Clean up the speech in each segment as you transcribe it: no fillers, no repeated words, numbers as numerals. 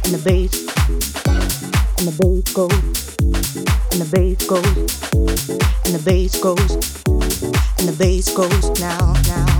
and the bass, and the bass goes, and the bass goes, and the bass goes, and the bass goes now, now.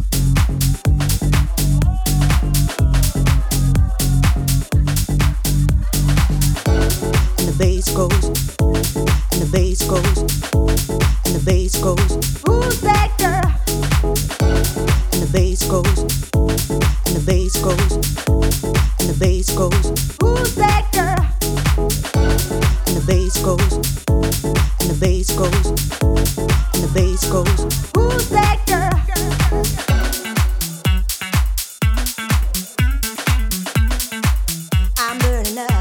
And the bass goes, and the bass goes, and the bass goes. Who's that girl? And the bass goes, and the bass goes, and the bass goes. Who's that girl? And the bass goes, and the bass goes, and the bass goes. Who's that girl? I'm burning up.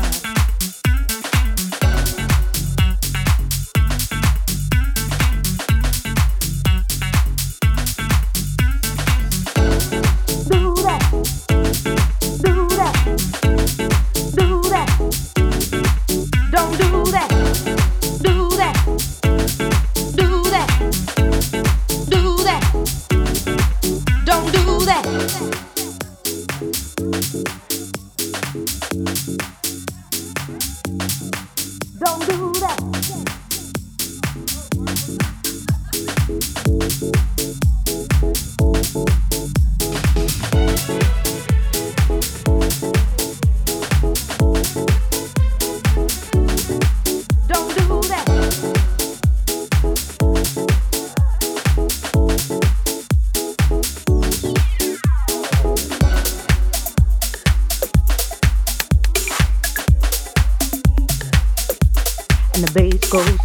And the bass goes.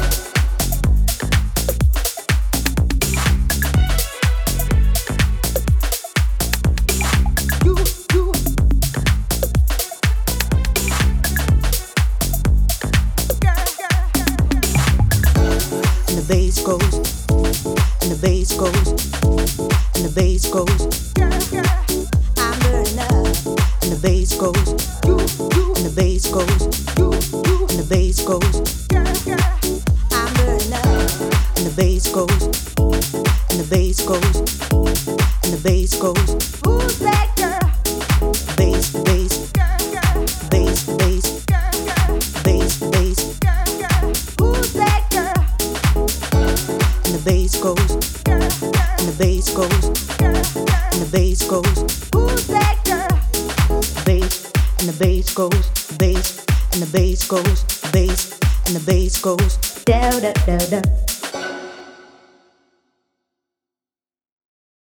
And the bass goes. And the bass goes. And the bass goes. I'm burning up. And the bass goes. And the bass goes. And the bass goes. I'm burning up. And the bass goes. And the bass goes. And the bass goes. Who's that girl? Bass, bass, bass, bass, bass, bass. Who's that girl? And the bass goes. And the bass goes. And the bass goes. Who's that girl? Bass, and the bass goes. Bass, and the bass goes. Bass, and the bass goes. Da da da da.